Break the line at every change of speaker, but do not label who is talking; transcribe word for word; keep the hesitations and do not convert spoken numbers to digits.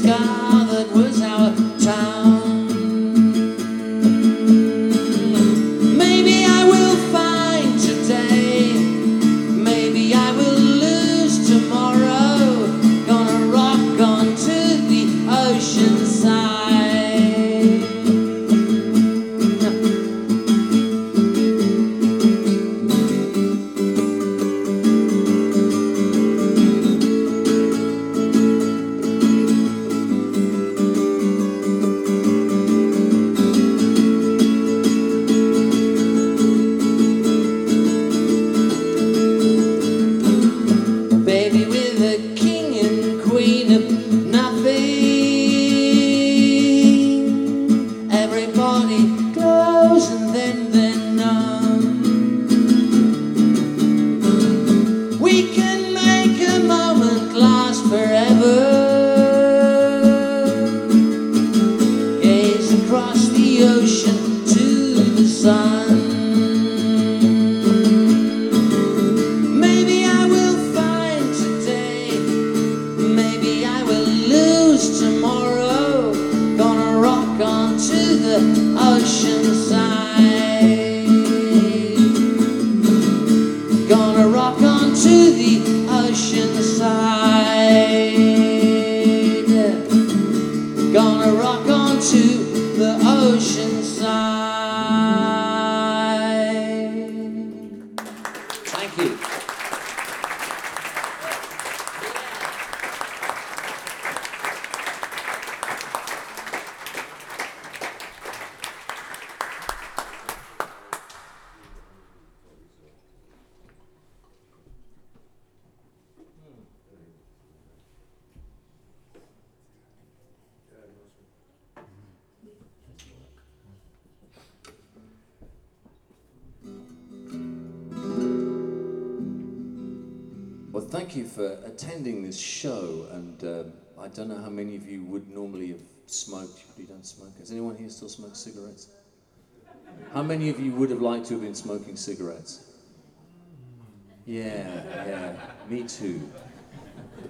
scar that was our town. Maybe I will find today, maybe I will lose tomorrow. Gonna rock onto the ocean side. Baby with a king and queen of nothing. Everybody goes and then they're none. We can make a moment last forever. Gaze across the ocean to the sun. Tomorrow, gonna rock onto the ocean side. Gonna rock onto the ocean side. Gonna rock onto the ocean side. Thank you. Well, thank you for attending this show, and uh, I don't know how many of you would normally have smoked. You probably don't smoke. Does anyone here still smoke cigarettes? How many of you would have liked to have been smoking cigarettes? Yeah, yeah, me too.